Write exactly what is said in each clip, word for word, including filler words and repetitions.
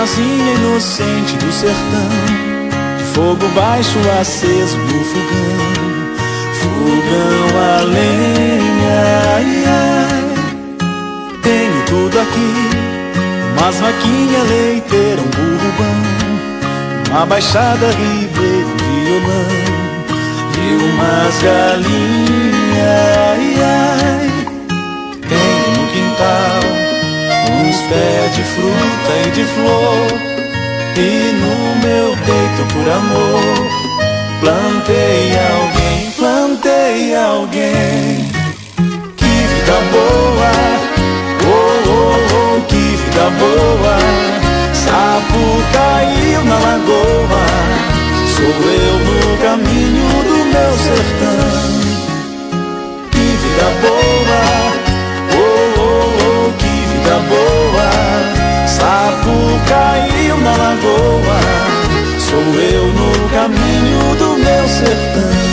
meninazinha inocente do sertão, de fogo baixo aceso no fogão, fogão a lenha, ai, ai. Tenho tudo aqui, umas vaquinha leiteira, um burro bom, uma baixada ribeira, um violão e umas galinhas, ai, ai. Tenho no quintal uns pés de fruta e de flor, e no meu peito por amor plantei alguém, plantei alguém. Que vida boa, oh, oh, oh, que vida boa. Sapo caiu na lagoa, sou eu no caminho do meu sertão. Que vida boa, oh, oh, oh, que vida boa. Sapo caiu na lagoa, sou eu no caminho do meu sertão.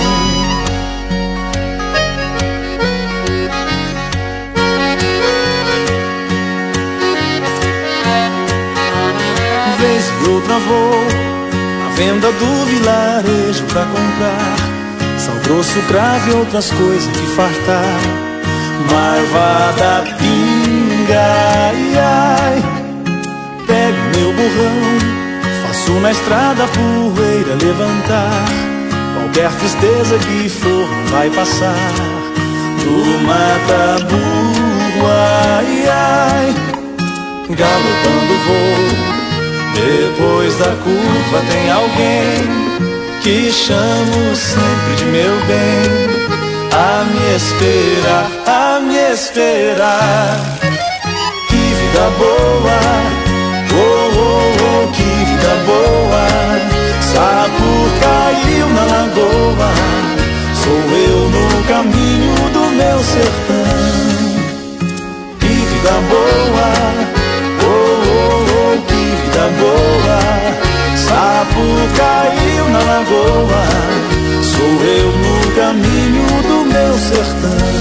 Vez e outra vou na venda do vilarejo pra comprar sal grosso, cravo e outras coisas que fartar. Marvada pinga, ai, ai. Pego meu burrão, faço na estrada a poeira levantar. Qualquer tristeza que for não vai passar. Tu mata burro, ai, ai. Galopando vou, depois da curva tem alguém que chamo sempre de meu bem, a me esperar, a me esperar. Que vida boa, oh, oh, oh, que vida boa. Sapo caiu na lagoa, sou eu no caminho do meu sertão. Que vida boa, oh, oh, oh, que vida boa. Sapo caiu na lagoa, sou eu no caminho do meu sertão.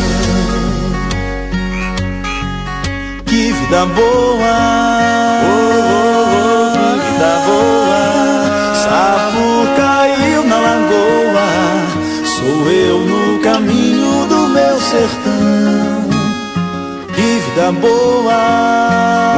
Que vida boa, oh, oh, oh, que vida boa. Sapo caiu na lagoa, sou eu no caminho do meu sertão. Que vida boa.